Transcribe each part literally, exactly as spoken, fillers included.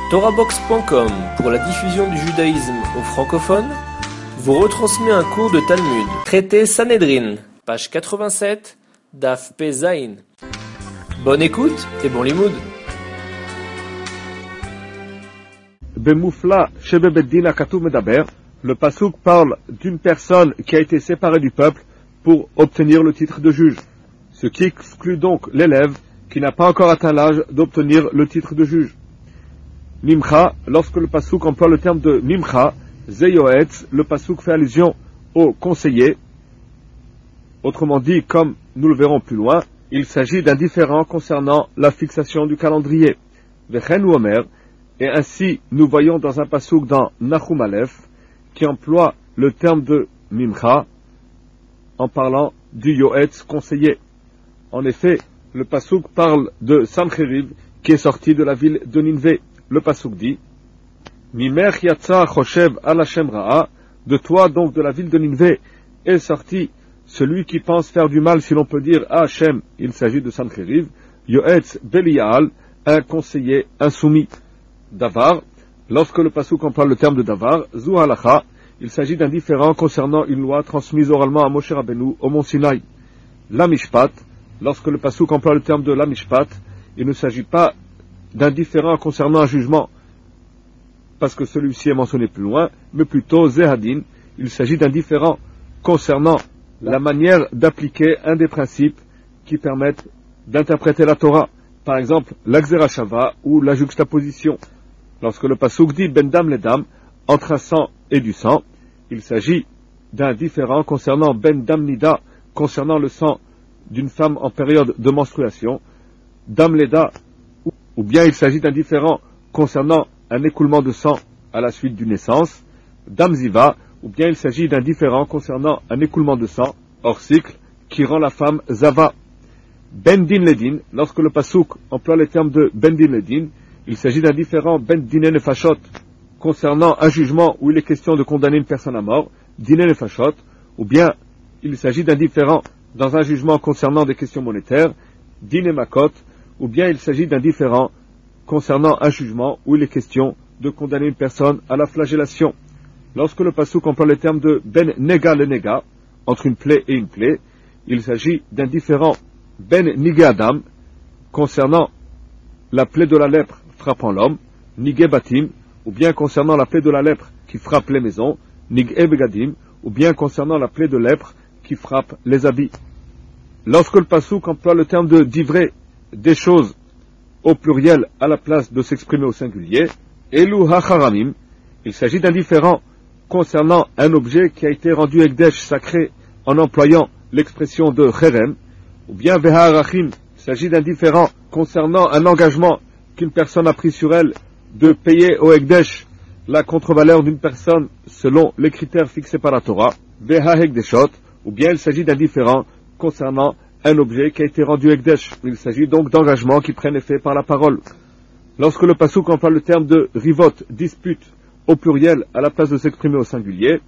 Torahbox point com, pour la diffusion du judaïsme aux francophones, vous retransmet un cours de Talmud, traité Sanhedrin, page quatre-vingt-sept, Daf P Zayin. Bonne écoute et bon limoud. Bemoufla Shebe Beddin Akatuv Medaber, le pasouk parle d'une personne qui a été séparée du peuple pour obtenir le titre de juge, ce qui exclut donc l'élève qui n'a pas encore atteint l'âge d'obtenir le titre de juge. Mimcha, lorsque le pasouk emploie le terme de Mimcha, Zeyoetz, le pasouk fait allusion au conseiller. Autrement dit, comme nous le verrons plus loin, il s'agit d'un différend concernant la fixation du calendrier. Vechen ou Omer, et ainsi nous voyons dans un pasouk dans Nahum Aleph, qui emploie le terme de Mimcha en parlant du Yoetz conseiller. En effet, le pasouk parle de Sancheriv qui est sorti de la ville de Ninvé. Le pasouk dit Mimer yatsa choshev al Hashem ra'a, de toi donc de la ville de Ninvé est sorti celui qui pense faire du mal, si l'on peut dire à Hashem. Il s'agit de Sancheriv, Yoetz Belial, un conseiller insoumis. Davar, lorsque le pasouk emploie le terme de Davar, Zu halacha, il s'agit d'un différend concernant une loi transmise oralement à Moshe Rabbeinu au mont Sinaï. La Mishpat, lorsque le pasouk emploie le terme de la Mishpat, il ne s'agit pas d'un différend concernant un jugement, parce que celui-ci est mentionné plus loin, mais plutôt Zehadin, il s'agit d'un différend concernant la manière d'appliquer un des principes qui permettent d'interpréter la Torah, par exemple la Gzera Shava ou la juxtaposition. Lorsque le pasouk dit Ben Dam le Dam, entre un sang et du sang, il s'agit d'un différend concernant Ben Dam Nida, concernant le sang d'une femme en période de menstruation, Dam Leda, ou bien il s'agit d'un différend concernant un écoulement de sang à la suite d'une naissance, Dam Ziva, ou bien il s'agit d'un différend concernant un écoulement de sang hors cycle qui rend la femme Zava. Ben Din Ledin, lorsque le pasouk emploie le terme de Ben Din Ledin, il s'agit d'un différend Ben Dinen Nefashot concernant un jugement où il est question de condamner une personne à mort, Dinen Nefashot, ou bien il s'agit d'un différend dans un jugement concernant des questions monétaires, Dine Makot, ou bien il s'agit d'un différend concernant un jugement où il est question de condamner une personne à la flagellation. Lorsque le pasouk emploie le terme de Ben Nega le Nega, entre une plaie et une plaie, il s'agit d'un différend Ben Nige Adam, concernant la plaie de la lèpre frappant l'homme, Nige Batim, ou bien concernant la plaie de la lèpre qui frappe les maisons, Nige Begadim, ou bien concernant la plaie de lèpre qui frappe les habits. Lorsque le pasouk emploie le terme de divré, des choses au pluriel à la place de s'exprimer au singulier, Elu hacharamim, il s'agit d'un différend concernant un objet qui a été rendu ekdesh sacré en employant l'expression de cherem, ou bien veharachim, il s'agit d'un différend concernant un engagement qu'une personne a pris sur elle de payer au ekdesh la contre-valeur d'une personne selon les critères fixés par la Torah, vehahekdeshot, ou bien il s'agit d'un différend concernant un objet qui a été rendu ekdesh. Il s'agit donc d'engagements qui prennent effet par la parole. Lorsque le pasouk emploie le terme de rivot, dispute, au pluriel à la place de s'exprimer au singulier,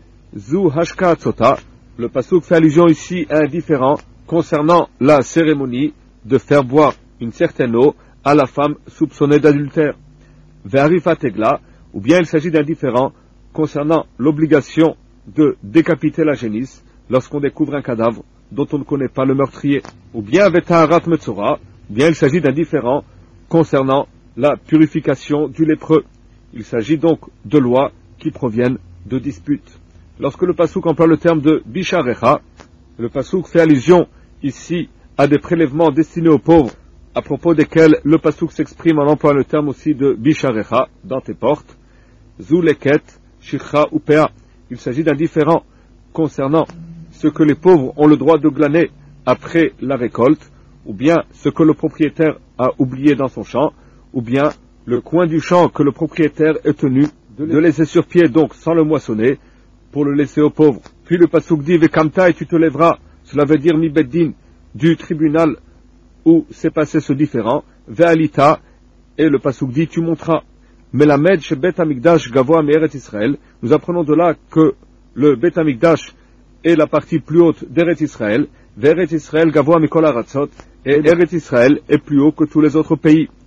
zu hashka tzota, le pasouk fait allusion ici à un différend concernant la cérémonie de faire boire une certaine eau à la femme soupçonnée d'adultère. Ve'arifat egla, ou bien il s'agit d'un différend concernant l'obligation de décapiter la génisse lorsqu'on découvre un cadavre dont on ne connaît pas le meurtrier, ou bien vetaharat metzora, ou bien il s'agit d'un différend concernant la purification du lépreux. Il s'agit donc de lois qui proviennent de disputes. Lorsque le pasouk emploie le terme de bisharecha, le pasouk fait allusion ici à des prélèvements destinés aux pauvres, à propos desquels le pasouk s'exprime en employant le terme aussi de bisharecha, dans tes portes, zu leket, shikha ou pea. Il s'agit d'un différend concernant ce que les pauvres ont le droit de glaner après la récolte, ou bien ce que le propriétaire a oublié dans son champ, ou bien le coin du champ que le propriétaire est tenu de laisser sur pied, donc sans le moissonner, pour le laisser aux pauvres. Puis le pasouk dit Vekamta, et tu te lèveras, cela veut dire mi beddin, du tribunal où s'est passé ce différend, Ve'alita, et le pasouk dit tu monteras. Melamed chez Bet Amikdash Gavoa Me'eret Israël, nous apprenons de là que le Bet Amikdash est la partie plus haute d'Eret Israël, Ve'eret Israël Gavoa Mikol Aratzot, et Eret Israël est plus haut que tous les autres pays.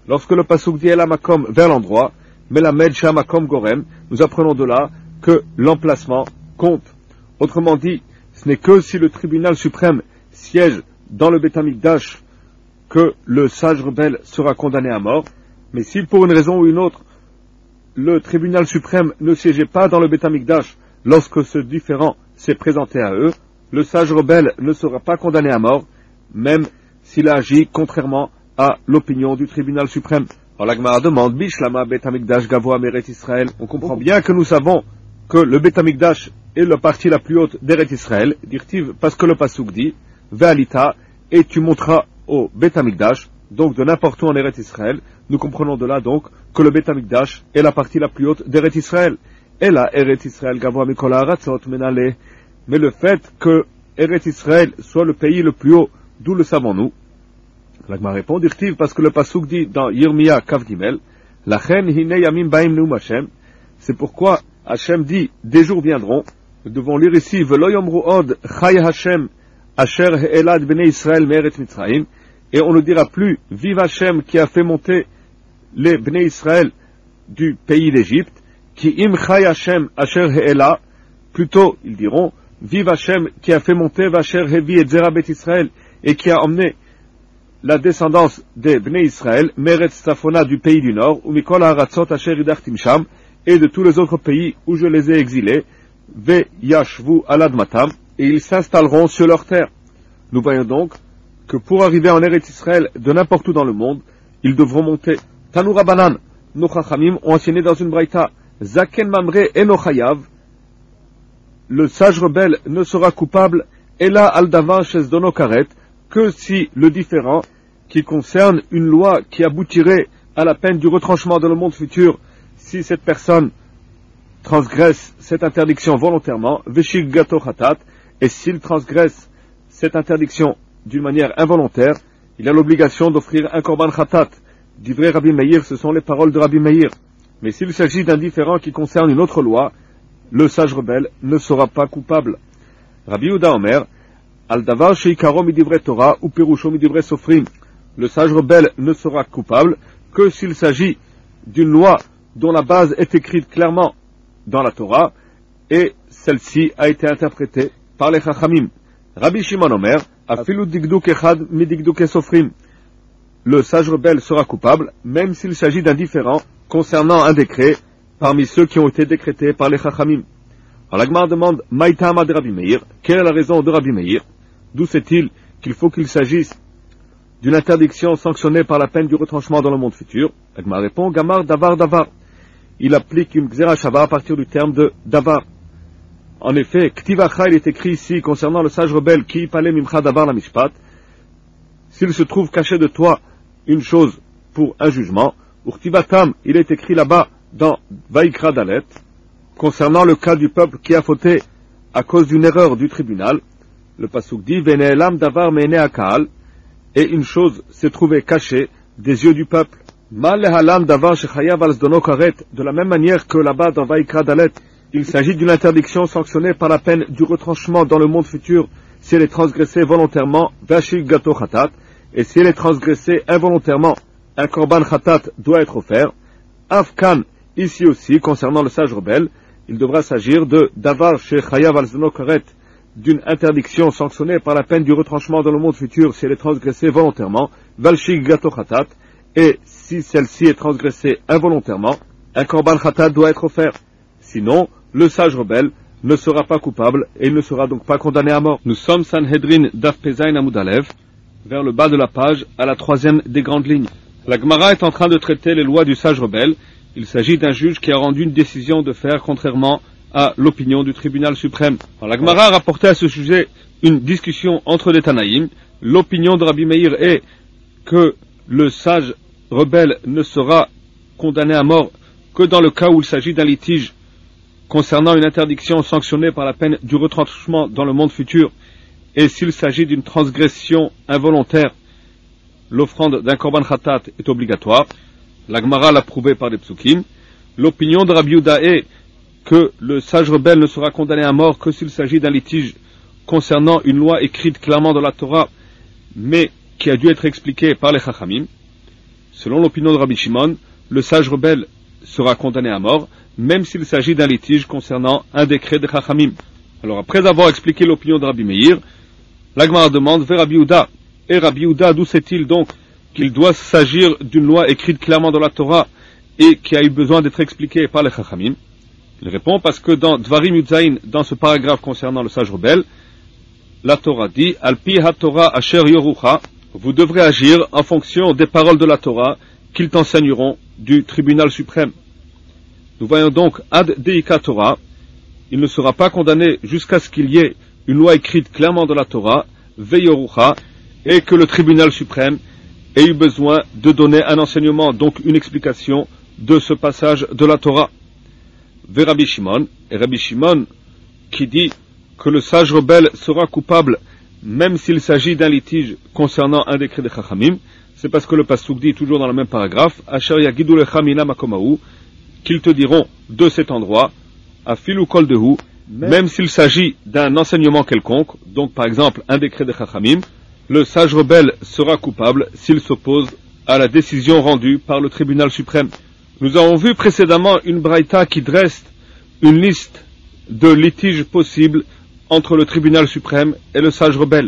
Lorsque le pasuk dit El Makom vers l'endroit, Melamed Shamakom Gorem, nous apprenons de là que l'emplacement compte. Autrement dit, ce n'est que si le tribunal suprême siège dans le Beth Amikdash que le sage rebelle sera condamné à mort, mais si pour une raison ou une autre, le tribunal suprême ne siégeait pas dans le Beth Amikdash lorsque ce différend s'est présenté à eux, le sage rebelle ne sera pas condamné à mort, même s'il a agi contrairement à l'opinion du tribunal suprême. Alors la Gemara demande, Bishlama Beth Amikdash Gavoa Meret Israël. On comprend bien que nous savons que le Beth Amikdash est la partie la plus haute d'Eret Israël, dirtiv, parce que le pasuk dit, Ve'alita, et tu monteras au Beth Amikdash, donc de n'importe où en Eret Israël. Nous comprenons de là donc que le Beth Amikdash est la partie la plus haute d'Eret Israël. Et là, Eret Israël Gavoa Mikol Haratzot Menale. Mais le fait que Eret Israël soit le pays le plus haut, d'où le savons-nous? La Gemara répond, dirtiv, parce que le pasuk dit dans Yirmia Kav Gimel, Lachen hine yamim baim neum Hashem. C'est pourquoi Hashem dit, des jours viendront. Nous devons lire ici, Velo yomru od chay Hashem asher he'elad bnei Israël me'eret Mitzrayim. Et on ne dira plus, vive Hashem qui a fait monter les bnei Israël du pays d'Égypte, qui im chay Hashem asher he'ela. Plutôt, ils diront, vive Hashem qui a fait monter Vacher hevi et zera bet Israël, et qui a emmené la descendance des Bnei Israël, Meret Safona du pays du Nord, ou Mikol Haratzot Asher Idachtim Sham, et de tous les autres pays où je les ai exilés, Ve Yashvu Aladmatam, et ils s'installeront sur leur terre. Nous voyons donc que pour arriver en Eretz Israël de n'importe où dans le monde, ils devront monter. Tanoura Banan, nos Chachamim ont enseigné dans une braïta, Zaken Mamre Enochayav, le sage rebelle ne sera coupable, Ela Aldavan Shezdono Karet, que si le différend qui concerne une loi qui aboutirait à la peine du retranchement dans le monde futur, si cette personne transgresse cette interdiction volontairement, Veshik Gato Khatat, et s'il transgresse cette interdiction d'une manière involontaire, il a l'obligation d'offrir un korban Khatat. Divrei Rabbi Meir, ce sont les paroles de Rabbi Meir. Mais s'il s'agit d'un différend qui concerne une autre loi, le sage rebelle ne sera pas coupable. Rabbi Yehuda Omer, Al davar sheikaro midivre Torah ou perusho midivre sofrim. Le sage rebelle ne sera coupable que s'il s'agit d'une loi dont la base est écrite clairement dans la Torah et celle-ci a été interprétée par les Chachamim. Rabbi Shimon Omer, afilu digduk echad midigduk sofrim. Le sage rebelle sera coupable même s'il s'agit d'un différend concernant un décret parmi ceux qui ont été décrétés par les Chachamim. Alors la Gemara demande, Maïtama de Rabbi Meir, quelle est la raison de Rabbi Meir? D'où sait-il qu'il faut qu'il s'agisse d'une interdiction sanctionnée par la peine du retranchement dans le monde futur? La Gemara répond, Gamar davar davar. Il applique une Gzera Shava à partir du terme de davar. En effet, Ktivacha, il est écrit ici concernant le sage rebelle, Ki pale mimcha davar la mishpat. S'il se trouve caché de toi une chose pour un jugement, Urtivatam, il est écrit là-bas dans Vaikra Dalet, concernant le cas du peuple qui a fauté à cause d'une erreur du tribunal. Le pasuk dit, Vene'elam davar me'ene ha'ka'al, et une chose s'est trouvée cachée des yeux du peuple. Ma lehalam davar shechayav al zdono karet, de la même manière que là-bas dans Vaikra Dalet, il s'agit d'une interdiction sanctionnée par la peine du retranchement dans le monde futur si elle est transgressée volontairement, vashik gato khatat, et si elle est transgressée involontairement, un korban khatat doit être offert. Afkan, ici aussi, concernant le sage rebelle, il devra s'agir de davar shechayav al zdono karet, d'une interdiction sanctionnée par la peine du retranchement dans le monde futur si elle est transgressée volontairement, valshik gato khatat, et si celle-ci est transgressée involontairement, un korban khatat doit être offert. Sinon, le sage rebelle ne sera pas coupable et il ne sera donc pas condamné à mort. Nous sommes Sanhedrin Daf Pezain Amud Alev, vers le bas de la page, à la troisième des grandes lignes. La Gemara est en train de traiter les lois du sage rebelle. Il s'agit d'un juge qui a rendu une décision de faire contrairement à l'opinion du tribunal suprême. Alors, la Gemara a rapporté à ce sujet une discussion entre les Tanaïm. L'opinion de Rabbi Meir est que le sage rebelle ne sera condamné à mort que dans le cas où il s'agit d'un litige concernant une interdiction sanctionnée par la peine du retranchement dans le monde futur, et s'il s'agit d'une transgression involontaire, l'offrande d'un korban khatat est obligatoire. La Gemara l'a prouvé par des psukim. L'opinion de Rabbi Yehuda est que le sage rebelle ne sera condamné à mort que s'il s'agit d'un litige concernant une loi écrite clairement dans la Torah, mais qui a dû être expliquée par les Chachamim. Selon l'opinion de Rabbi Shimon, le sage rebelle sera condamné à mort, même s'il s'agit d'un litige concernant un décret de Chachamim. Alors après avoir expliqué l'opinion de Rabbi Meir, la Gemara demande vers Rabbi Yehuda. Et Rabbi Yehuda, d'où sait-il donc qu'il doit s'agir d'une loi écrite clairement dans la Torah et qui a eu besoin d'être expliquée par les Chachamim? Il répond parce que dans Dvarim Yudzaïn, dans ce paragraphe concernant le sage rebelle, la Torah dit Al-pi ha-Torah asher yorucha, vous devrez agir en fonction des paroles de la Torah qu'ils t'enseigneront du tribunal suprême. Nous voyons donc ad deika Torah, il ne sera pas condamné jusqu'à ce qu'il y ait une loi écrite clairement dans la Torah, veyorucha, et que le tribunal suprême ait eu besoin de donner un enseignement, donc une explication de ce passage de la Torah. Ve Rabbi Shimon, et Rabbi Shimon qui dit que le sage rebelle sera coupable même s'il s'agit d'un litige concernant un décret de Chachamim, c'est parce que le pasuk dit toujours dans le même paragraphe Asher yagidu lecha mina makomahu, qu'ils te diront de cet endroit, afilu kol dehu, même s'il s'agit d'un enseignement quelconque, donc par exemple un décret de Chachamim, le sage rebelle sera coupable s'il s'oppose à la décision rendue par le tribunal suprême. Nous avons vu précédemment une braïta qui dresse une liste de litiges possibles entre le tribunal suprême et le sage rebelle.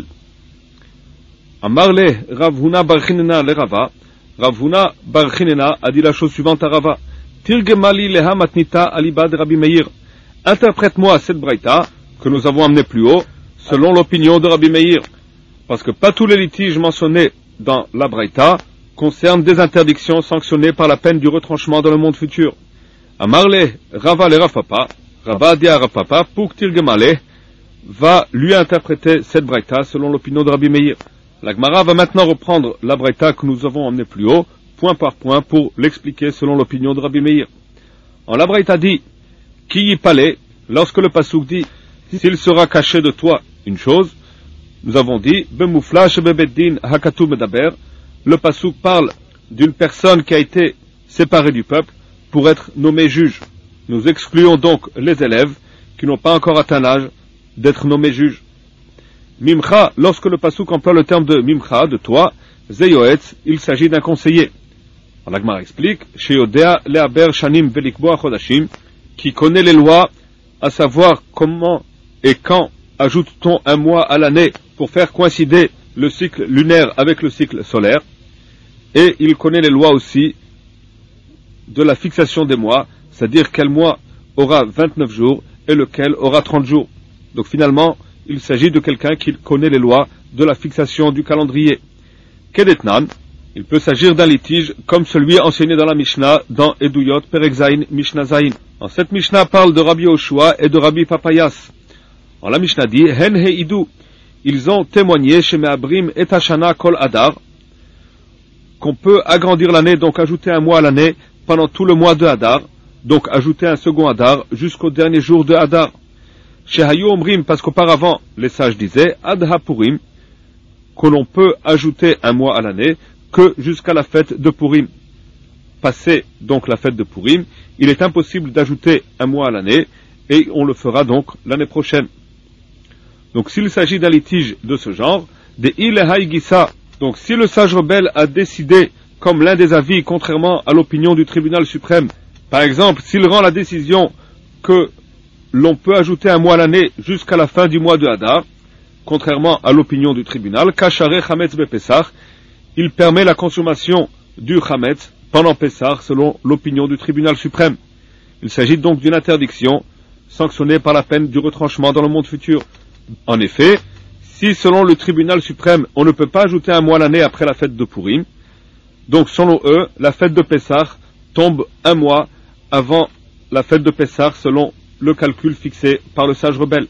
Amarle Rav Huna bar Chinena le Rava, Rav Huna bar Chinena a dit la chose suivante à Rava, Tirgemali leha matnita alibad Rabbi Meir. Interprète-moi cette braïta que nous avons amenée plus haut selon l'opinion de Rabbi Meir, parce que pas tous les litiges mentionnés dans la braïta concernent des interdictions sanctionnées par la peine du retranchement dans le monde futur. Amarle Rava le Rav Papa, Rava dit à Rav Papa, pour Tirgemale va lui interpréter cette braïta selon l'opinion de Rabbi Meir. La Gemara va maintenant reprendre la braïta que nous avons emmenée plus haut, point par point, pour l'expliquer selon l'opinion de Rabbi Meir. En la braïta dit, qui y palait, lorsque le pasuk dit, s'il sera caché de toi une chose, nous avons dit, Bemouflash bebeddin hakatu medaber, le pasuk parle d'une personne qui a été séparée du peuple pour être nommée juge. Nous excluons donc les élèves qui n'ont pas encore atteint l'âge d'être nommés juges. Mimcha, lorsque le pasuk emploie le terme de mimcha, de toi, zeyoetz, il s'agit d'un conseiller. La Gemara explique, sheyodea leaber shanim velikboa chodashim, qui connaît les lois, à savoir comment et quand ajoute-t-on un mois à l'année pour faire coïncider le cycle lunaire avec le cycle solaire, et il connaît les lois aussi de la fixation des mois, c'est-à-dire quel mois aura vingt-neuf jours et lequel aura trente jours. Donc finalement, il s'agit de quelqu'un qui connaît les lois de la fixation du calendrier. Kedetnan, il peut s'agir d'un litige comme celui enseigné dans la Mishnah, dans Eduyot, Perek Zayin, Mishnah Zayin. En cette Mishnah parle de Rabbi Yoshua et de Rabbi Papayas. En la Mishnah dit, Hen Heidu, ils ont témoigné chez Me'abrim et Hashana Kol Adar, qu'on peut agrandir l'année, donc ajouter un mois à l'année pendant tout le mois de Hadar, donc ajouter un second Hadar jusqu'au dernier jour de Hadar. Chez Hayu Omrim, parce qu'auparavant, les sages disaient, Ad HaPurim, que l'on peut ajouter un mois à l'année que jusqu'à la fête de Purim. Passé donc la fête de Purim, il est impossible d'ajouter un mois à l'année, et on le fera donc l'année prochaine. Donc s'il s'agit d'un litige de ce genre, des Il Haïgissa, donc si le sage rebelle a décidé, comme l'un des avis, contrairement à l'opinion du tribunal suprême, par exemple, s'il rend la décision que l'on peut ajouter un mois à l'année jusqu'à la fin du mois de Hadar, contrairement à l'opinion du tribunal, Kashare Chametz Bepessach, il permet la consommation du Chametz pendant Pessah selon l'opinion du tribunal suprême. Il s'agit donc d'une interdiction sanctionnée par la peine du retranchement dans le monde futur. En effet, si selon le tribunal suprême on ne peut pas ajouter un mois à l'année après la fête de Purim, donc selon eux, la fête de Pessah tombe un mois avant la fête de Pessah selon le calcul fixé par le sage rebelle.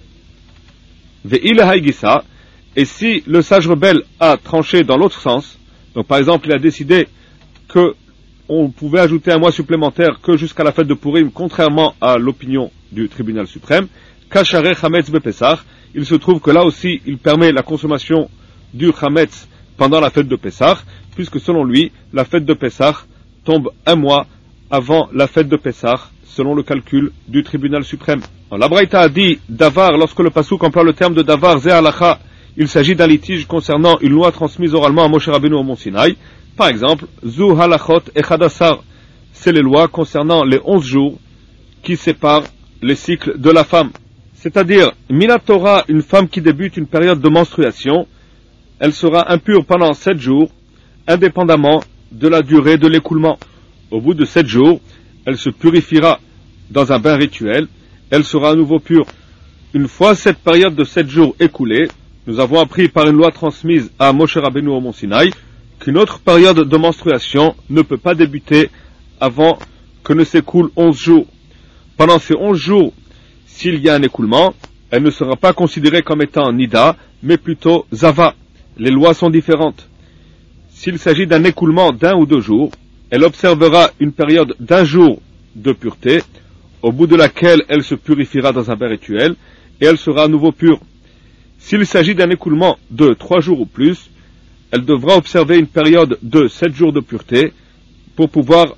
Ve'il haïgissa, et si le sage rebelle a tranché dans l'autre sens, donc par exemple il a décidé que on pouvait ajouter un mois supplémentaire que jusqu'à la fête de Purim, contrairement à l'opinion du tribunal suprême, Kashare Chametz Bepessach, il se trouve que là aussi il permet la consommation du Chametz pendant la fête de Pessah, puisque selon lui, la fête de Pessah tombe un mois avant la fête de Pessah, selon le calcul du tribunal suprême. Alors, la Braïta a dit Davar, lorsque le pasuk emploie le terme de Davar, Ze Halacha, il s'agit d'un litige concernant une loi transmise oralement à Moshe Rabbeinu au Mont Sinaï, Par exemple, Zu halachot echadasar, c'est les lois concernant les onze jours qui séparent les cycles de la femme. C'est-à-dire, Mina Torah, une femme qui débute une période de menstruation, elle sera impure pendant sept jours, indépendamment de la durée de l'écoulement. Au bout de sept jours, elle se purifiera dans un bain rituel, elle sera à nouveau pure. Une fois cette période de sept jours écoulée, nous avons appris par une loi transmise à Moshe Rabbeinu au Mont Sinaï qu'une autre période de menstruation ne peut pas débuter avant que ne s'écoulent onze jours. Pendant ces onze jours, s'il y a un écoulement, elle ne sera pas considérée comme étant Nida, mais plutôt Zava. Les lois sont différentes. S'il s'agit d'un écoulement d'un ou deux jours, elle observera une période d'un jour de pureté, au bout de laquelle elle se purifiera dans un bain rituel, et elle sera à nouveau pure. S'il s'agit d'un écoulement de trois jours ou plus, elle devra observer une période de sept jours de pureté pour pouvoir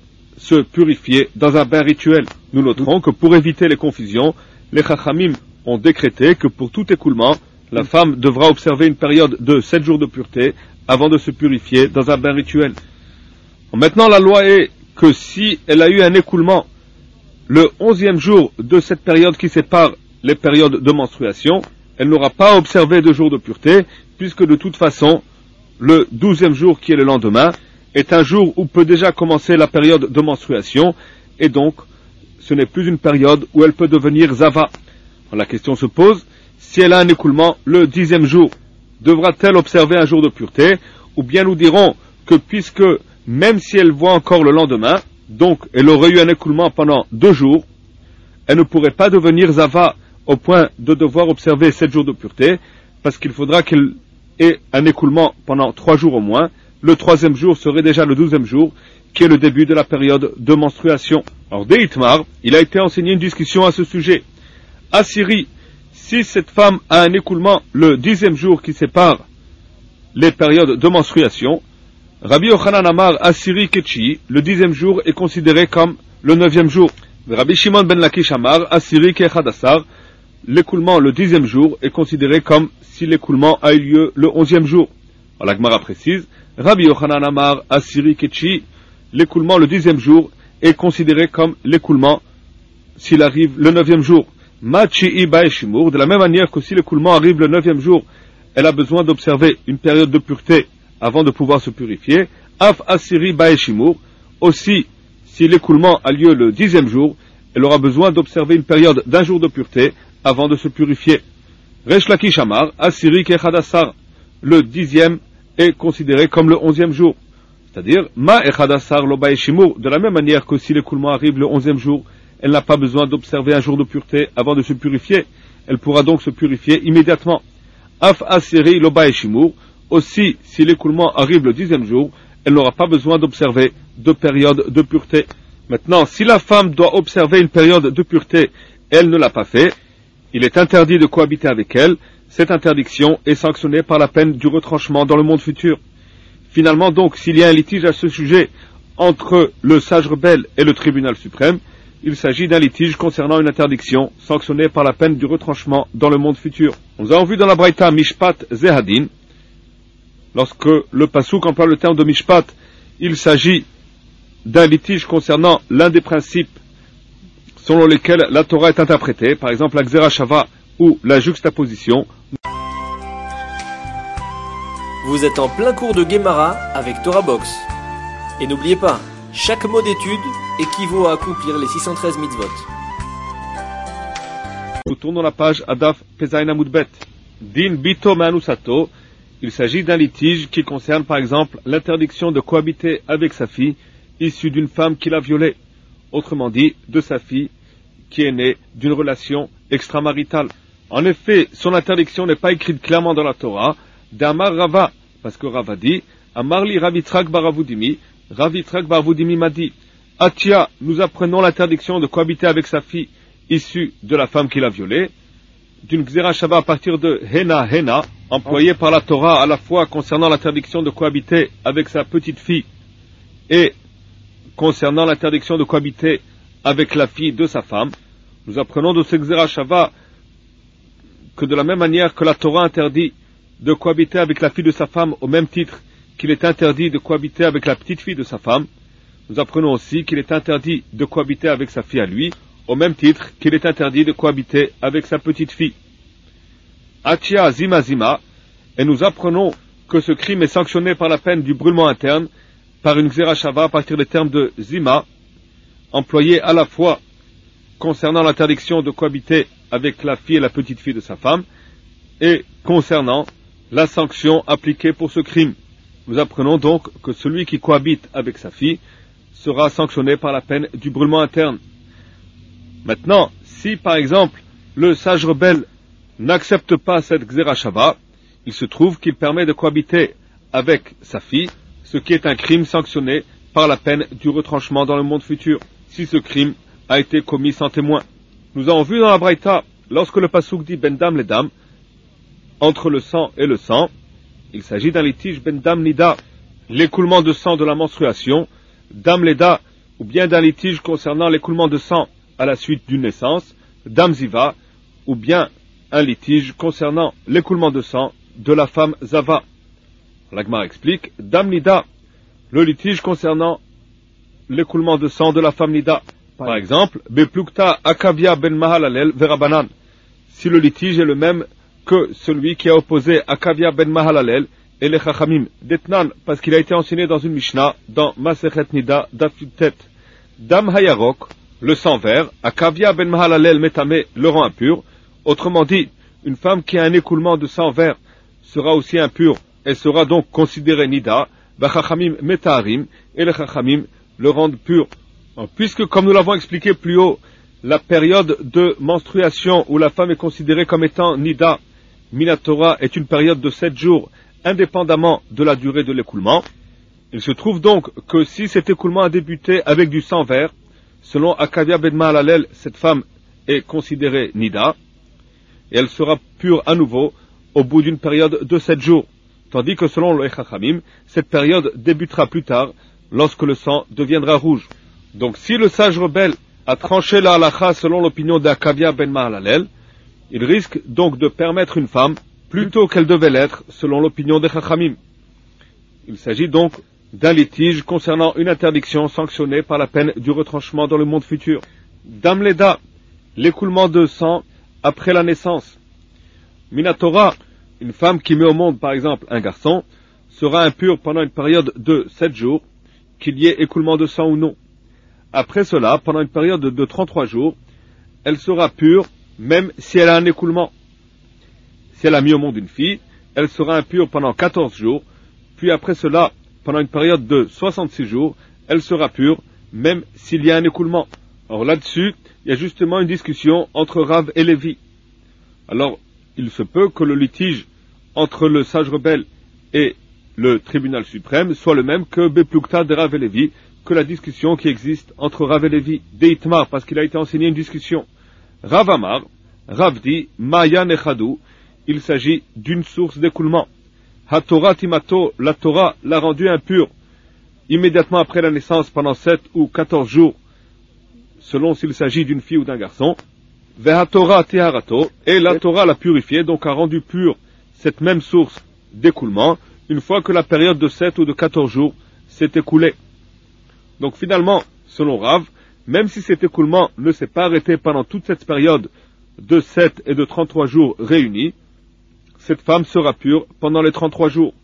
se purifier dans un bain rituel. Nous noterons que pour éviter les confusions, les Chachamim ont décrété que pour tout écoulement, la femme devra observer une période de sept jours de pureté avant de se purifier dans un bain rituel. Maintenant, la loi est que si elle a eu un écoulement le onzième jour de cette période qui sépare les périodes de menstruation, elle n'aura pas observé de jour de pureté, puisque de toute façon, le douzième jour qui est le lendemain est un jour où peut déjà commencer la période de menstruation, et donc ce n'est plus une période où elle peut devenir Zava. Alors, la question se pose, si elle a un écoulement le dixième jour, devra-t-elle observer un jour de pureté, ou bien nous dirons que puisque même si elle voit encore le lendemain, donc elle aurait eu un écoulement pendant deux jours, elle ne pourrait pas devenir Zava au point de devoir observer sept jours de pureté, parce qu'il faudra qu'elle ait un écoulement pendant trois jours au moins. Le troisième jour serait déjà le douzième jour, qui est le début de la période de menstruation. Alors, dès Itmar, il a été enseigné une discussion à ce sujet. À Syrie, si cette femme a un écoulement le dixième jour qui sépare les périodes de menstruation, Rabbi Yochanan Amar Asiri Ketchi, le dixième jour est considéré comme le neuvième jour. Rabbi Shimon ben Lakish Amar Asiri Kechadassar, l'écoulement le dixième jour est considéré comme si l'écoulement a eu lieu le onzième jour. Alors, la Gemara précise, Rabbi Yochanan Amar Asiri Ketchi, l'écoulement le dixième jour est considéré comme l'écoulement s'il arrive le neuvième jour. Machi'i Baeshimur, de la même manière que si l'écoulement arrive le neuvième jour, elle a besoin d'observer une période de pureté avant de pouvoir se purifier. Af Asiri Baeshimur, aussi si l'écoulement a lieu le dixième jour, elle aura besoin d'observer une période d'un jour de pureté avant de se purifier. Resh Lakish Amar Asiri Kechadassar, le dixième est considéré comme le onzième jour. C'est-à-dire, Ma Echadassar Lo Baeshimur, de la même manière que si l'écoulement arrive le onzième jour, elle n'a pas besoin d'observer un jour de pureté avant de se purifier. Elle pourra donc se purifier immédiatement. Af Asiri Lo Baeshimur, aussi si l'écoulement arrive le dixième jour, elle n'aura pas besoin d'observer de période de pureté. Maintenant, si la femme doit observer une période de pureté, elle ne l'a pas fait, il est interdit de cohabiter avec elle. Cette interdiction est sanctionnée par la peine du retranchement dans le monde futur. Finalement donc, s'il y a un litige à ce sujet entre le sage rebelle et le tribunal suprême, il s'agit d'un litige concernant une interdiction sanctionnée par la peine du retranchement dans le monde futur. Nous avons vu dans la Braïta Mishpat Zehadin, lorsque le Passouk emploie le terme de Mishpat, il s'agit d'un litige concernant l'un des principes selon lesquels la Torah est interprétée, par exemple la Xera Shava ou la juxtaposition. Vous êtes en plein cours de Gemara avec Torah Box. Et n'oubliez pas, chaque mot d'étude équivaut à accomplir les six cent treize mitzvot. Nous tournons la page Adaf Pezayin Amudbet. Din Bito Meanusato. Il s'agit d'un litige qui concerne par exemple l'interdiction de cohabiter avec sa fille issue d'une femme qui l'a violée. Autrement dit, de sa fille qui est née d'une relation extramaritale. En effet, son interdiction n'est pas écrite clairement dans la Torah, d'Amar Rava, parce que Rava dit, Amarli Ravitrak Baravudimi, Ravitrak Baravudimi m'a dit, Atia, nous apprenons l'interdiction de cohabiter avec sa fille issue de la femme qui l'a violée, d'une Xera Shava à partir de Hena Hena, employée par la Torah à la fois concernant l'interdiction de cohabiter avec sa petite fille et concernant l'interdiction de cohabiter avec la fille de sa femme. Nous apprenons de ce Xera Shava que de la même manière que la Torah interdit de cohabiter avec la fille de sa femme au même titre qu'il est interdit de cohabiter avec la petite fille de sa femme, nous apprenons aussi qu'il est interdit de cohabiter avec sa fille à lui, au même titre qu'il est interdit de cohabiter avec sa petite fille. Achia zima zima, et nous apprenons que ce crime est sanctionné par la peine du brûlement interne, par une xerashava à partir des termes de zima, employé à la fois concernant l'interdiction de cohabiter avec la fille et la petite fille de sa femme, et concernant la sanction appliquée pour ce crime. Nous apprenons donc que celui qui cohabite avec sa fille sera sanctionné par la peine du brûlement interne. Maintenant, si par exemple le sage rebelle n'accepte pas cette xerashava, il se trouve qu'il permet de cohabiter avec sa fille, ce qui est un crime sanctionné par la peine du retranchement dans le monde futur, si ce crime a été commis sans témoin. Nous avons vu dans la Braïta, lorsque le passouk dit ben dam les dames, entre le sang et le sang, il s'agit d'un litige ben dam nida, l'écoulement de sang de la menstruation, dam leda, ou bien d'un litige concernant l'écoulement de sang à la suite d'une naissance, dam ziva, ou bien un litige concernant l'écoulement de sang de la femme zava. L'Agmar explique, dam nida, le litige concernant l'écoulement de sang de la femme nida. Par exemple, beplukta akavia ben mahalalel verabanan, si le litige est le même que celui qui a opposé akavia ben mahalalel et les chachamim d'etnan, parce qu'il a été enseigné dans une Mishnah, dans Masechet Nida, Dafitet, Dam Hayarok, le sang vert, akavia ben mahalalel metame, le rend impur. Autrement dit, une femme qui a un écoulement de sang vert sera aussi impure et sera donc considérée Nida, Bachachamim metaharim, et les chachamim le rendent pur. Puisque, comme nous l'avons expliqué plus haut, la période de menstruation où la femme est considérée comme étant Nida, Minatora, est une période de sept jours, indépendamment de la durée de l'écoulement, il se trouve donc que si cet écoulement a débuté avec du sang vert, selon Akavia ben Mahalalel, cette femme est considérée Nida, et elle sera pure à nouveau au bout d'une période de sept jours, tandis que selon le Chachamim, cette période débutera plus tard, lorsque le sang deviendra rouge. Donc si le sage rebelle a tranché la halakha selon l'opinion d'Akavia ben Mahalalel, il risque donc de permettre une femme plutôt qu'elle devait l'être selon l'opinion des Chachamim. Il s'agit donc d'un litige concernant une interdiction sanctionnée par la peine du retranchement dans le monde futur. Dam leda, l'écoulement de sang après la naissance. Minatora, une femme qui met au monde par exemple un garçon, sera impure pendant une période de sept jours, qu'il y ait écoulement de sang ou non. Après cela, pendant une période de trente-trois jours, elle sera pure même si elle a un écoulement. Si elle a mis au monde une fille, elle sera impure pendant quatorze jours, puis après cela, pendant une période de soixante-six jours, elle sera pure même s'il y a un écoulement. Alors là-dessus, il y a justement une discussion entre Rav et Lévi. Alors, il se peut que le litige entre le sage rebelle et le tribunal suprême soit le même que Beplukta de Rav et Lévi, que la discussion qui existe entre Rav et Lévi, Deitmar, parce qu'il a été enseigné une discussion. Rav Amar, Rav dit, Maya Nechadou, il s'agit d'une source d'écoulement. HaTorah Timato, la Torah l'a rendu impur, immédiatement après la naissance pendant sept ou quatorze jours, selon s'il s'agit d'une fille ou d'un garçon. VeHaTorah Tiharato, et la Torah l'a purifié, donc a rendu pure cette même source d'écoulement, une fois que la période de sept ou de quatorze jours s'est écoulée. Donc finalement, selon Rav, même si cet écoulement ne s'est pas arrêté pendant toute cette période de sept et de trente-trois jours réunis, cette femme sera pure pendant les trente-trois jours.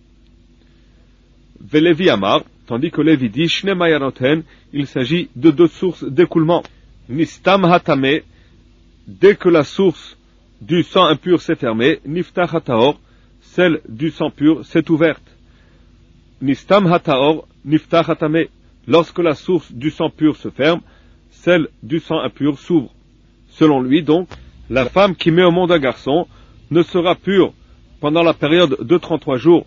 Velevi Amar, tandis que Lévi dit, Shne Mayanoten, il s'agit de deux sources d'écoulement. Nistam Hatame, dès que la source du sang impur s'est fermée, Niftach Hataor, celle du sang pur s'est ouverte. Nistam Hataor, Niftach Hatame, lorsque la source du sang pur se ferme, celle du sang impur s'ouvre. Selon lui, donc, la femme qui met au monde un garçon ne sera pure pendant la période de trente-trois jours,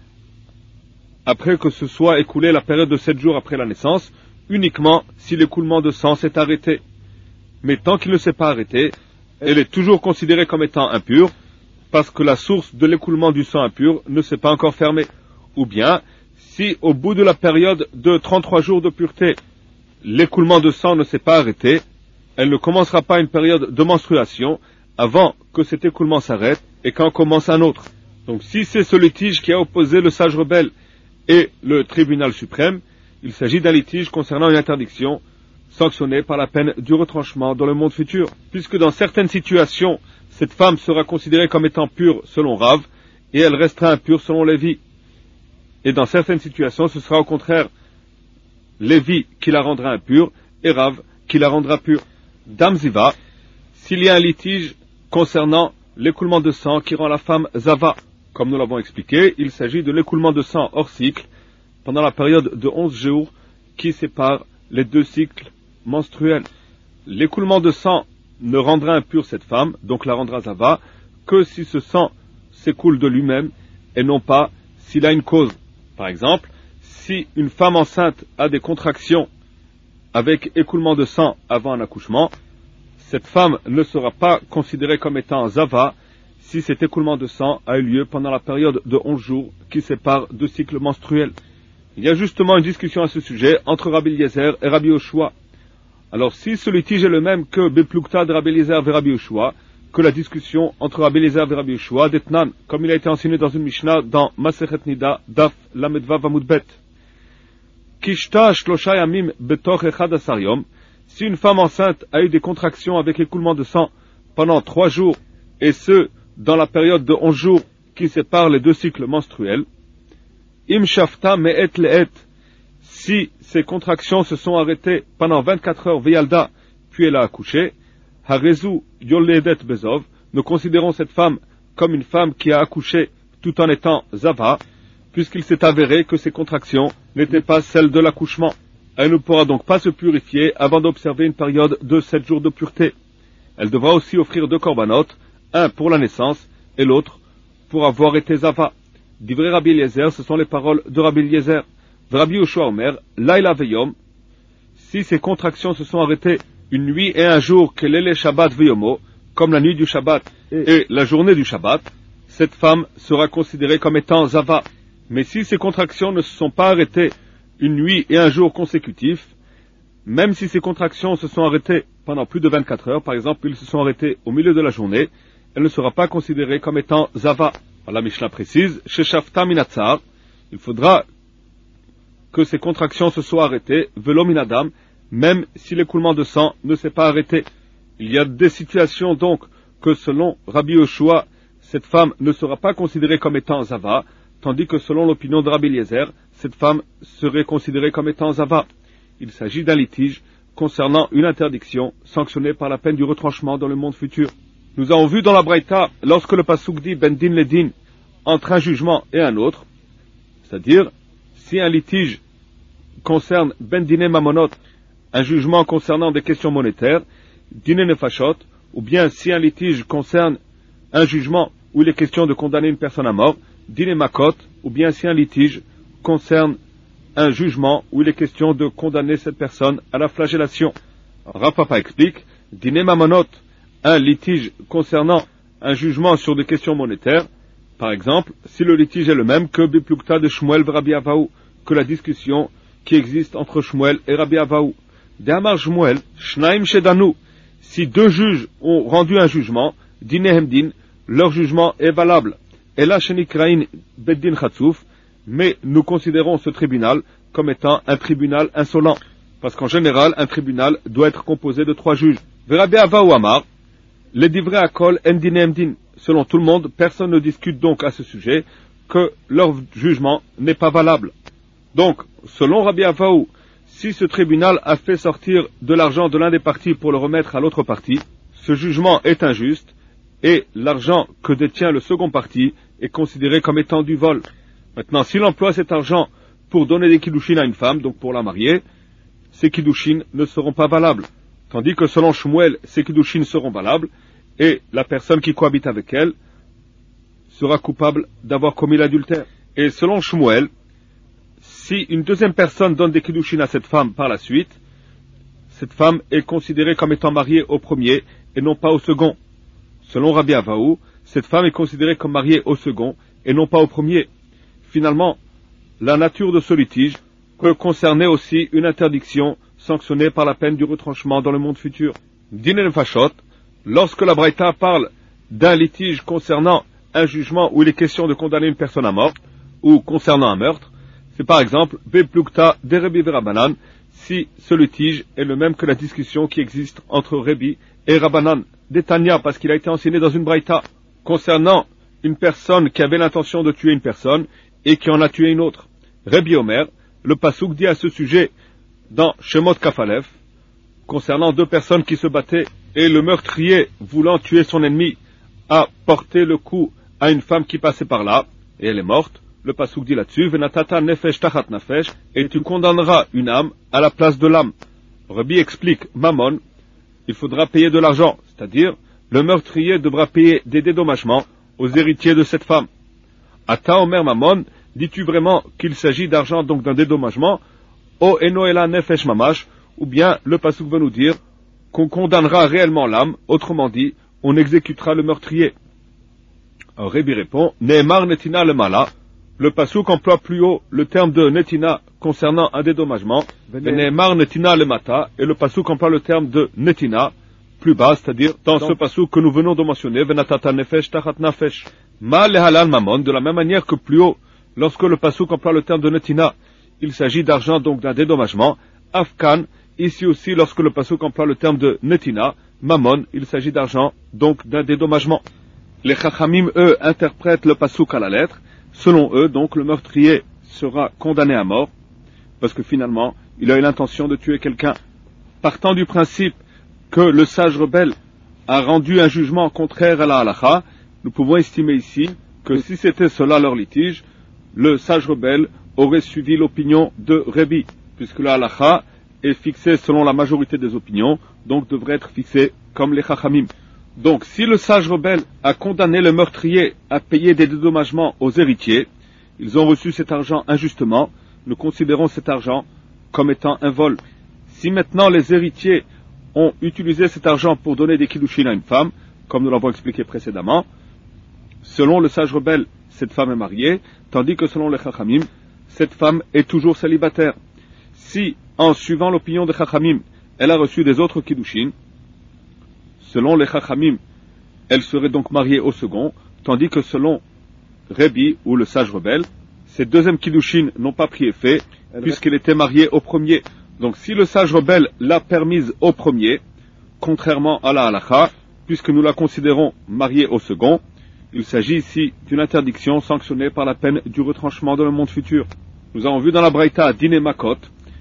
après que se soit écoulée la période de sept jours après la naissance, uniquement si l'écoulement de sang s'est arrêté. Mais tant qu'il ne s'est pas arrêté, elle est toujours considérée comme étant impure, parce que la source de l'écoulement du sang impur ne s'est pas encore fermée. Ou bien, si au bout de la période de trente-trois jours de pureté, l'écoulement de sang ne s'est pas arrêté, elle ne commencera pas une période de menstruation avant que cet écoulement s'arrête et qu'en commence un autre. Donc si c'est ce litige qui a opposé le sage rebelle et le tribunal suprême, il s'agit d'un litige concernant une interdiction sanctionnée par la peine du retranchement dans le monde futur. Puisque dans certaines situations, cette femme sera considérée comme étant pure selon Rav, et elle restera impure selon Lévi. Et dans certaines situations, ce sera au contraire Lévi qui la rendra impure, et Rav qui la rendra pure. Dam Ziva, s'il y a un litige concernant l'écoulement de sang qui rend la femme Zava, comme nous l'avons expliqué, il s'agit de l'écoulement de sang hors cycle, pendant la période de onze jours qui sépare les deux cycles menstruels. L'écoulement de sang ne rendra impure cette femme, donc la rendra Zava, que si ce sang s'écoule de lui-même et non pas s'il a une cause. Par exemple, si une femme enceinte a des contractions avec écoulement de sang avant un accouchement, cette femme ne sera pas considérée comme étant Zava si cet écoulement de sang a eu lieu pendant la période de onze jours qui sépare deux cycles menstruels. Il y a justement une discussion à ce sujet entre Rabbi Eliezer et Rabbi Yoshua. Alors si ce litige est le même que Beplukta de Rabbi Eliezer et Rabbi Yoshua, que la discussion entre Rabbi Eliezer et Rabbi Yoshua d'Etnan, comme il a été enseigné dans une Mishnah dans Masechet Nida, Daf Lamedvav Amud Bet. Kishta shlosha yamim betoch echad asar yom, si une femme enceinte a eu des contractions avec écoulement de sang pendant trois jours, et ce, dans la période de onze jours qui sépare les deux cycles menstruels, Im shafta me'et le'et, si ces contractions se sont arrêtées pendant vingt-quatre heures veyalda, puis elle a accouché, harezu yoledet bezov, nous considérons cette femme comme une femme qui a accouché tout en étant zava, puisqu'il s'est avéré que ces contractions n'étaient pas celles de l'accouchement. Elle ne pourra donc pas se purifier avant d'observer une période de sept jours de pureté. Elle devra aussi offrir deux korbanot, un pour la naissance et l'autre pour avoir été zava. Divrei Rabbi Eliezer, ce sont les paroles de Rabbi Eliezer. Rabbi Yoshua Omer, Laila Veyom, si ces contractions se sont arrêtées une nuit et un jour que l'élé Shabbat Veyomo, comme la nuit du Shabbat et la journée du Shabbat, cette femme sera considérée comme étant zava. Mais si ces contractions ne se sont pas arrêtées une nuit et un jour consécutifs, même si ces contractions se sont arrêtées pendant plus de vingt-quatre heures, par exemple, ils se sont arrêtés au milieu de la journée, elle ne sera pas considérée comme étant zava. La Mishnah précise, Sheshafta minatzar, il faudra que ces contractions se soient arrêtées, velo minadam, même si l'écoulement de sang ne s'est pas arrêté. Il y a des situations donc que selon Rabbi Yoshua, cette femme ne sera pas considérée comme étant zava, tandis que selon l'opinion de Rabbi Eliezer, cette femme serait considérée comme étant zava. Il s'agit d'un litige concernant une interdiction sanctionnée par la peine du retranchement dans le monde futur. Nous avons vu dans la Braïta, lorsque le Pasuk dit Ben din le din, entre un jugement et un autre, c'est-à-dire, si un litige concerne Ben dine mamonot, un jugement concernant des questions monétaires, dine nefashot, ou bien si un litige concerne un jugement où il est question de condamner une personne à mort, dine makot, ou bien si un litige concerne un jugement où il est question de condamner cette personne à la flagellation. Rav Papa explique, dine mamonot, un litige concernant un jugement sur des questions monétaires, par exemple, si le litige est le même que Biplukta de Shmuel et Rabbi Avaou, que la discussion qui existe entre Shmuel et Rabbi Avaou. D'Amar Shmuel, Shnaim Shedanu, si deux juges ont rendu un jugement, Dinehem din, leur jugement est valable. Et là, Shenikrain Beddin Khatsouf, mais nous considérons ce tribunal comme étant un tribunal insolent, parce qu'en général, un tribunal doit être composé de trois juges. Rabbi Avaou Amar, les divrei akol en dinem din. Selon tout le monde, personne ne discute donc à ce sujet que leur jugement n'est pas valable. Donc, selon Rabbi Avaou, si ce tribunal a fait sortir de l'argent de l'un des partis pour le remettre à l'autre parti, ce jugement est injuste et l'argent que détient le second parti est considéré comme étant du vol. Maintenant, s'il emploie cet argent pour donner des kiddushin à une femme, donc pour la marier, ces kiddushin ne seront pas valables. Tandis que selon Shmuel, ces kiddushin seront valables, et la personne qui cohabite avec elle sera coupable d'avoir commis l'adultère. Et selon Shmuel, si une deuxième personne donne des kiddushin à cette femme par la suite, cette femme est considérée comme étant mariée au premier et non pas au second. Selon Rabbi Avaou, cette femme est considérée comme mariée au second et non pas au premier. Finalement, la nature de ce litige peut concerner aussi une interdiction sanctionnée par la peine du retranchement dans le monde futur. Dinen Fashot, lorsque la Braïta parle d'un litige concernant un jugement où il est question de condamner une personne à mort, ou concernant un meurtre, C'est par exemple, Beplukta de Rabbi Verabanan, si ce litige est le même que la discussion qui existe entre Rabbi et Rabbanan. D'Etania, parce qu'il a été enseigné dans une braïta, concernant une personne qui avait l'intention de tuer une personne et qui en a tué une autre. Rabbi Omer, le Passouk dit à ce sujet dans Shemot Kafalef, concernant deux personnes qui se battaient, et le meurtrier, voulant tuer son ennemi, a porté le coup à une femme qui passait par là, et elle est morte. Le Passouk dit là-dessus, Venatata nefesh tachat nafesh, et tu condamneras une âme à la place de l'âme. Rabbi explique, Mammon, il faudra payer de l'argent, c'est-à-dire, le meurtrier devra payer des dédommagements aux héritiers de cette femme. Ata Omer Mammon, dis-tu vraiment qu'il s'agit d'argent, donc d'un dédommagement, O enoela nefesh mamash, ou bien le Passouk va nous dire qu'on condamnera réellement l'âme, autrement dit, on exécutera le meurtrier. Alors Rabbi répond, Nehemar netina le mala, le Passouk emploie plus haut le terme de netina concernant un dédommagement, Nehemar netina le mata, et le Passouk emploie le terme de netina plus bas, c'est-à-dire dans ce Passouk que nous venons de mentionner, Venatata nefesh tachat nafesh, ma lehalal mamon, de la même manière que plus haut, lorsque le Passouk emploie le terme de netina, il s'agit d'argent, donc d'un dédommagement, afkan, ici aussi lorsque le Passouk emploie le terme de netina, mamon, il s'agit d'argent, donc d'un dédommagement. Les chachamim, eux, interprètent le Passouk à la lettre. Selon eux, donc, le meurtrier sera condamné à mort, parce que finalement, il a eu l'intention de tuer quelqu'un. Partant du principe que le sage rebelle a rendu un jugement contraire à la halakha, nous pouvons estimer ici que si c'était cela leur litige, le sage rebelle aurait suivi l'opinion de Rabbi, puisque la halakha est fixée selon la majorité des opinions, donc devrait être fixée comme les chachamim. Donc, si le sage rebelle a condamné le meurtrier à payer des dédommagements aux héritiers, ils ont reçu cet argent injustement, nous considérons cet argent comme étant un vol. Si maintenant les héritiers ont utilisé cet argent pour donner des kiddushin à une femme, comme nous l'avons expliqué précédemment, selon le sage rebelle, cette femme est mariée, tandis que selon les chachamim, cette femme est toujours célibataire. Si, en suivant l'opinion des chachamim, elle a reçu des autres kiddushin, selon les chachamim, elle serait donc mariée au second, tandis que selon Rabbi, ou le sage rebelle, ces deuxièmes kiddushin n'ont pas pris effet, puisqu'elle était mariée au premier. Donc si le sage rebelle l'a permise au premier, contrairement à la halakha, puisque nous la considérons mariée au second, il s'agit ici d'une interdiction sanctionnée par la peine du retranchement dans le monde futur. Nous avons vu dans la Braïta Dine Makot,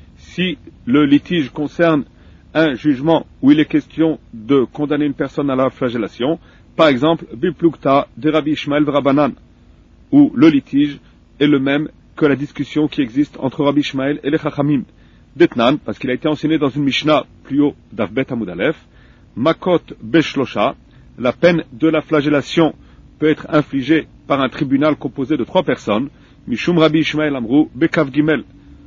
si le litige concerne un jugement où il est question de condamner une personne à la flagellation, par exemple, Biplukta de Rabbi Ishmael Verabanan, où le litige est le même que la discussion qui existe entre Rabbi Ishmael et les Chachamim. D'Etnan, parce qu'il a été enseigné dans une Mishnah plus haut d'Avbet Amud Aleph, Makot Beshlosha, la peine de la flagellation peut être infligée par un tribunal composé de trois personnes, Mishum Rabbi Ishmael Amrou Bekav Gimel.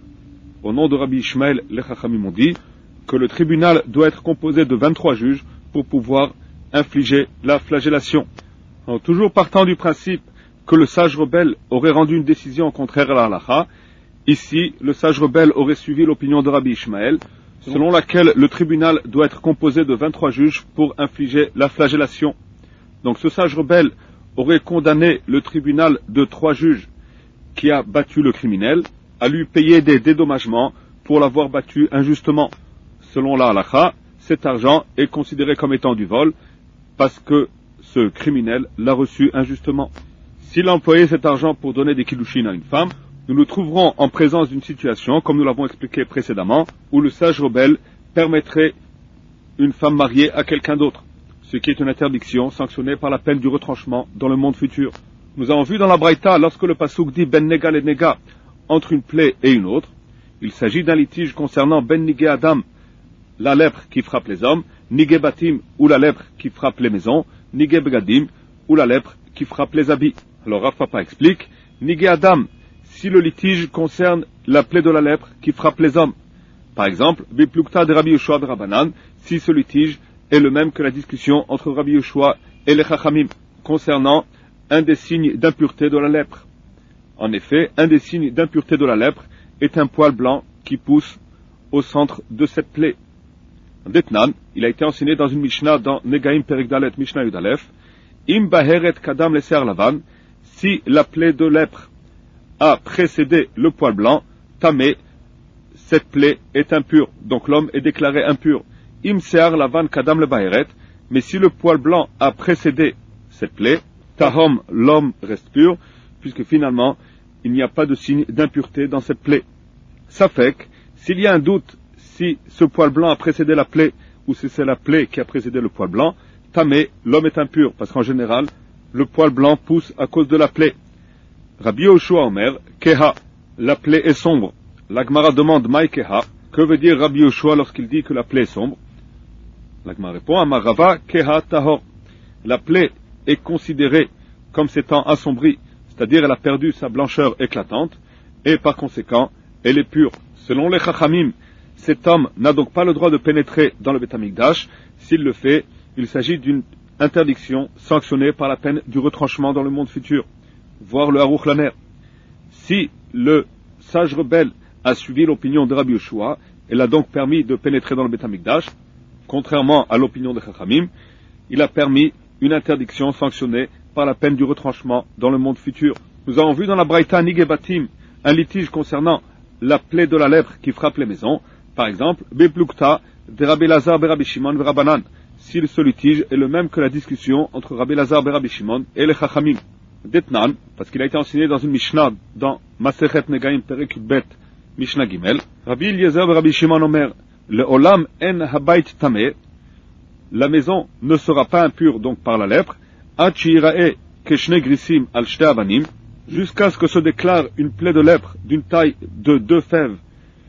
Au nom de Rabbi Ishmael, les Chachamim ont dit que le tribunal doit être composé de vingt-trois juges pour pouvoir infliger la flagellation. Alors, toujours partant du principe que le sage rebelle aurait rendu une décision contraire à la halakha, ici, le sage rebelle aurait suivi l'opinion de Rabbi Ishmael, selon laquelle le tribunal doit être composé de vingt-trois juges pour infliger la flagellation. Donc ce sage rebelle aurait condamné le tribunal de trois juges qui a battu le criminel à lui payer des dédommagements pour l'avoir battu injustement. Selon la halakha, cet argent est considéré comme étant du vol parce que ce criminel l'a reçu injustement. S'il a employé cet argent pour donner des kiddushin à une femme, nous nous trouverons en présence d'une situation, comme nous l'avons expliqué précédemment, où le sage rebelle permettrait une femme mariée à quelqu'un d'autre, ce qui est une interdiction sanctionnée par la peine du retranchement dans le monde futur. Nous avons vu dans la Braïta, lorsque le Passouk dit Ben Nega le Nega, entre une plaie et une autre, il s'agit d'un litige concernant Ben Nigé Adam, la lèpre qui frappe les hommes, Nigé Batim, ou la lèpre qui frappe les maisons, Nigé Begadim, ou la lèpre qui frappe les habits. Alors Rav Papa explique, Nigé Adam, si le litige concerne la plaie de la lèpre qui frappe les hommes. Par exemple, Biplukta de Rabbi Yoshua de Rabbanan, si ce litige est le même que la discussion entre Rabbi Yoshua et les Chachamim, concernant un des signes d'impureté de la lèpre. En effet, un des signes d'impureté de la lèpre est un poil blanc qui pousse au centre de cette plaie. D'Etnan, il a été enseigné dans une Mishnah dans Negaim Perik Dalet Mishnah Yudalef, Im Baheret Kadam Leser Lavan, si la plaie de lèpre a précédé le poil blanc, tamé, cette plaie est impure, donc l'homme est déclaré impur. Im sear lavan kadam le baheret, mais si le poil blanc a précédé cette plaie, tahom, l'homme reste pur, puisque finalement, il n'y a pas de signe d'impureté dans cette plaie. Safek, s'il y a un doute si ce poil blanc a précédé la plaie, ou si c'est la plaie qui a précédé le poil blanc, tamé, l'homme est impur, parce qu'en général, le poil blanc pousse à cause de la plaie. Rabbi Yoshua Omer, Keha, la plaie est sombre. La Gemara demande Maï Keha, que veut dire Rabbi Yoshua lorsqu'il dit que la plaie est sombre? La Gemara répond, Amarava Keha Tahor. La plaie est considérée comme s'étant assombrie, c'est-à-dire elle a perdu sa blancheur éclatante, et par conséquent, elle est pure. Selon les Chachamim, cet homme n'a donc pas le droit de pénétrer dans le Beth Amikdash. S'il le fait, il s'agit d'une interdiction sanctionnée par la peine du retranchement dans le monde futur, voire le Haruch Laner. Si le sage rebelle a suivi l'opinion de Rabbi Yoshua, elle a donc permis de pénétrer dans le Beth Amikdash, contrairement à l'opinion de Chachamim, il a permis une interdiction sanctionnée par la peine du retranchement dans le monde futur. Nous avons vu dans la Braïta Nigebatim un litige concernant la plaie de la lèpre qui frappe les maisons. Par exemple, Beplukta de Rabbi Lazar be Rabbi Shimon ve Rabbanan. Si ce litige est le même que la discussion entre Rabbi Lazar be Rabbi Shimon et les Chachamim. Detnan, parce qu'il a été enseigné dans une Mishnah, dans Masechet Negaim Perek Bet Mishnah Gimel. Rabbi Eliezer be Rabbi Shimon Omer, le Olam en Habayit Tameh, la maison ne sera pas impure donc par la lèpre, Ad Shirae Keshne Grisim al Shte Avanim, jusqu'à ce que se déclare une plaie de lèpre d'une taille de deux fèves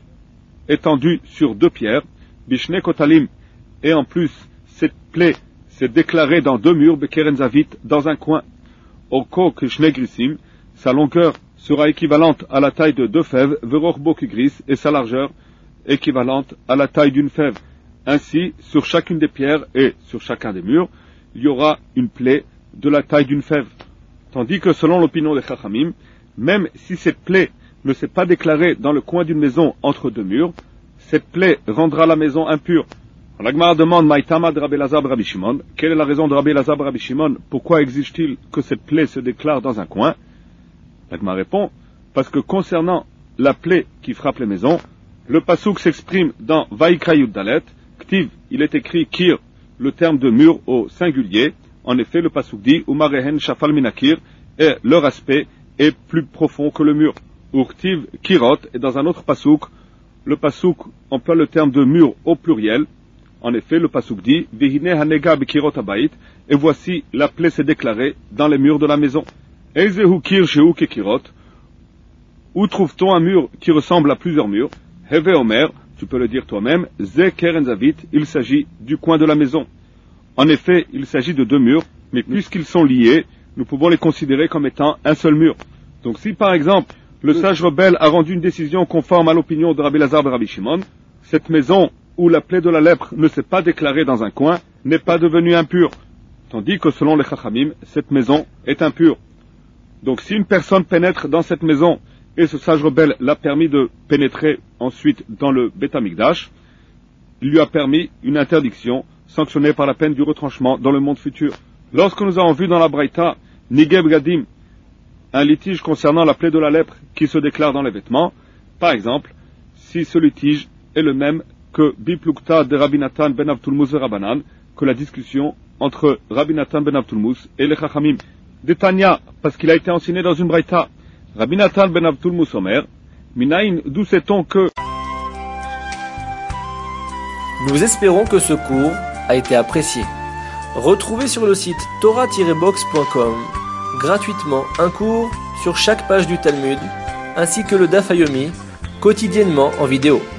étendue sur deux pierres, Bishne Kotalim, et en plus, cette plaie s'est déclarée dans deux murs, Bekeren Zavit, dans un coin. Oko Keshne Grisim, sa longueur sera équivalente à la taille de deux fèves, Verorbo Kigris, et sa largeur équivalente à la taille d'une fève. Ainsi, sur chacune des pierres et sur chacun des murs, il y aura une plaie de la taille d'une fève. Tandis que selon l'opinion des Chachamim, même si cette plaie ne s'est pas déclarée dans le coin d'une maison entre deux murs, cette plaie rendra la maison impure. La Gemara demande Maïtama de Rabbi Lazar be Rabbi Shimon, quelle est la raison de Rabbi Lazar be Rabbi Shimon, pourquoi exige-t-il que cette plaie se déclare dans un coin? La Gemara répond, parce que concernant la plaie qui frappe les maisons, le pasouk s'exprime dans Vaikra Yud Dalet, Ktiv, il est écrit Kir, le terme de mur au singulier. En effet, le pasouk dit Umarehen Shafal Minakir, et leur aspect est plus profond que le mur. Urtiv Kirot, et dans un autre pasouk, le pasouk emploie le terme de mur au pluriel. En effet, le pasouk dit Vihine Hanega Bikirot Abayit, et voici la plaie s'est déclarée dans les murs de la maison. Eizehu Kir Shehu Kekirot, où trouve-t-on un mur qui ressemble à plusieurs murs? Heve Omer, tu peux le dire toi-même, Ze Keren Zavit, il s'agit du coin de la maison. En effet, il s'agit de deux murs, mais puisqu'ils sont liés, nous pouvons les considérer comme étant un seul mur. Donc si par exemple, le sage rebelle a rendu une décision conforme à l'opinion de Rabbi Lazar be Rabbi Shimon, cette maison où la plaie de la lèpre ne s'est pas déclarée dans un coin n'est pas devenue impure, tandis que selon les Chachamim, cette maison est impure. Donc si une personne pénètre dans cette maison et ce sage rebelle l'a permis de pénétrer ensuite dans le Beth Amikdash, il lui a permis une interdiction sanctionnée par la peine du retranchement dans le monde futur. Lorsque nous avons vu dans la Braïta Nigeb Gadim, un litige concernant la plaie de la lèpre qui se déclare dans les vêtements, par exemple, si ce litige est le même que Biplukta de Rabbi Nathan ben Avtulmuz et Rabbanan, que la discussion entre Rabbi Nathan ben Avtulmuz et les Chachamim. Detania, parce qu'il a été enseigné dans une Braïta, Rabbi Nathan ben Avtulmuz Omer, Minaïn, d'où sait-on que... Nous espérons que ce cours a été apprécié. Retrouvez sur le site torah tiret box point com gratuitement un cours sur chaque page du Talmud, ainsi que le Daf Yomi, quotidiennement en vidéo.